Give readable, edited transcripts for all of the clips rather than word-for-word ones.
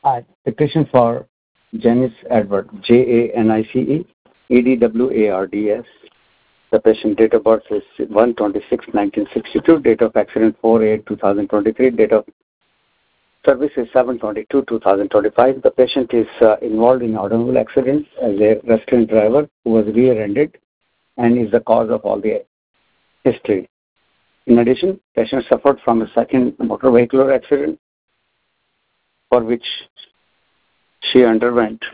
Petition for Janice Edward, Janice, Edwards. The patient date of birth is 1/26/1962. Date of accident 4/8/2023. Date of service is 7/22/2025. The patient is involved in automobile accident as a restrained driver who was rear-ended and is the cause of all the history. In addition, patient suffered from a second motor vehicular accident for which she underwent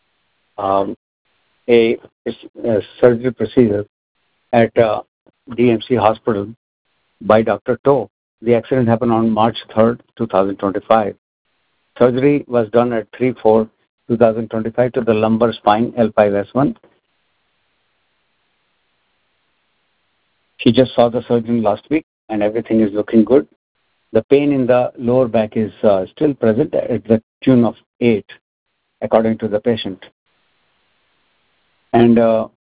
a surgery procedure at DMC Hospital by Dr. To. The accident happened on March 3rd, 2025. Surgery was done at 3/4/2025 to the lumbar spine L5S1. She just saw the surgeon last week and everything is looking good. The pain in the lower back is still present at the tune of 8, according to the patient. And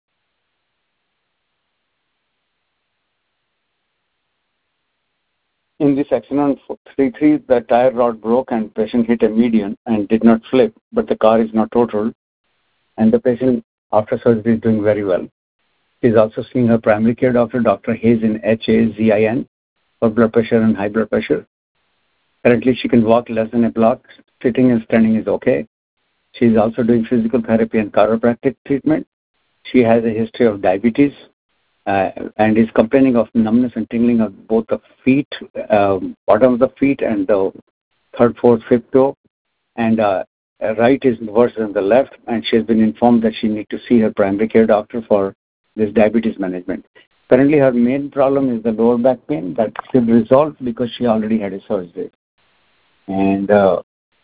in this accident, 3/3, the tire rod broke and patient hit a median and did not flip, but the car is not totaled. And the patient, after surgery, is doing very well. She is also seeing her primary care doctor, Dr. Hazin, Hazin, for blood pressure and high blood pressure. Currently, she can walk less than a block. Sitting and standing is okay. She is also doing physical therapy and chiropractic treatment. She has a history of diabetes and is complaining of numbness and tingling of both the feet, bottom of the feet and the third, fourth, fifth toe. And right is worse than the left. And she has been informed that she needs to see her primary care doctor for this diabetes management. Currently, her main problem is the lower back pain that should resolve because she already had a surgery. And the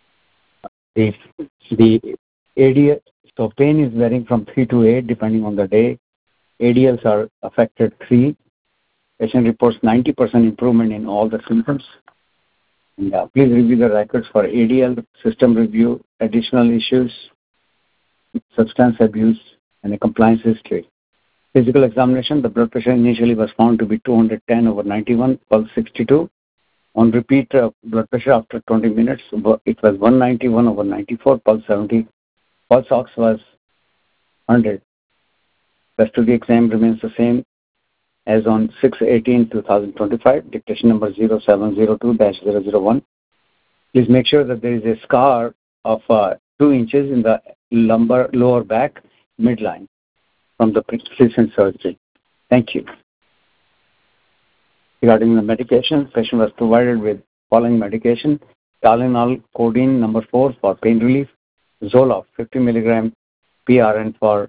ADL, so pain is varying from 3 to 8 depending on the day. ADLs are affected 3. Patient reports 90% improvement in all the symptoms. And please review the records for ADL, system review, additional issues, substance abuse, and a compliance history. Physical examination, the blood pressure initially was found to be 210/91, pulse 62. On repeat blood pressure after 20 minutes, it was 191/94, pulse 70. Pulse ox was 100. Rest of the exam remains the same as on 6/18/2025, dictation number 0702-001. Please make sure that there is a scar of 2 inches in the lower back midline from the recent surgery. Thank you. Regarding the medication, patient was provided with following medication: Tylenol codeine number 4 for pain relief, Zoloft 50 mg PRN for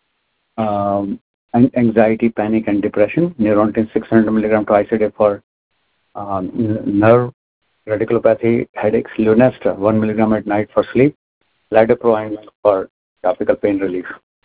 anxiety, panic, and depression, Neurontin 600 mg twice a day for nerve radiculopathy, headaches, Lunesta 1 mg at night for sleep, Lidocaine for topical pain relief.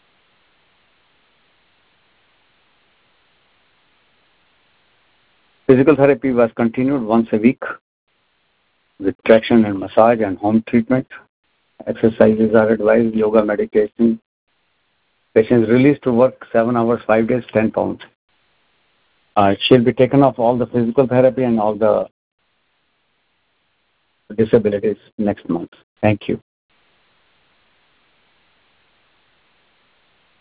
Physical therapy was continued once a week with traction and massage and home treatment. Exercises are advised, yoga, meditation. Patient is released to work 7 hours, 5 days, 10 pounds. She'll be taken off all the physical therapy and all the disabilities next month. Thank you.